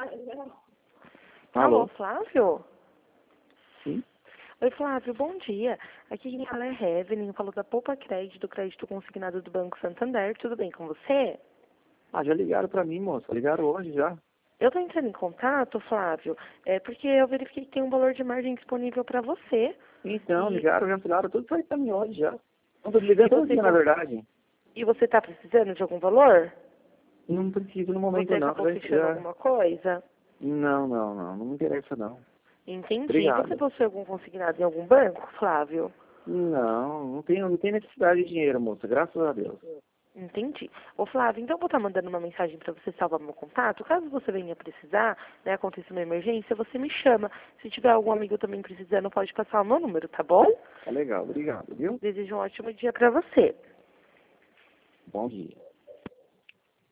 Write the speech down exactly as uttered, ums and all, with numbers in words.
Alô, Alô? Flávio? Sim? Oi, Flávio, bom dia. Aqui quem fala é Evelyn, falou da Poupa Crédito, do crédito consignado do Banco Santander. Tudo bem com você? Ah, já ligaram pra mim, moça. Ligaram hoje já. Eu estou entrando em contato, Flávio, é porque eu verifiquei que tem um valor de margem disponível para você. Então, E, ligaram, já falaram tudo pra mim hoje já. Não, tô e ligando todo você dia, na con- verdade. e você está precisando de algum valor? Não preciso no Você momento não. acabou Já, fechando já... alguma coisa? Não, não, não. Não me interessa não. Entendi. Você Obrigado. possui algum consignado em algum banco, Flávio? Não, não tenho, não tenho necessidade de dinheiro, moça. Graças a Deus. Entendi. Ô Flávio, então eu vou estar mandando uma mensagem para você salvar meu contato. Caso você venha precisar, né, aconteça uma emergência, você me chama. Se tiver algum amigo também precisando, pode passar o meu número, tá bom? Tá legal, obrigado, viu? Desejo um ótimo dia para você. Bom dia.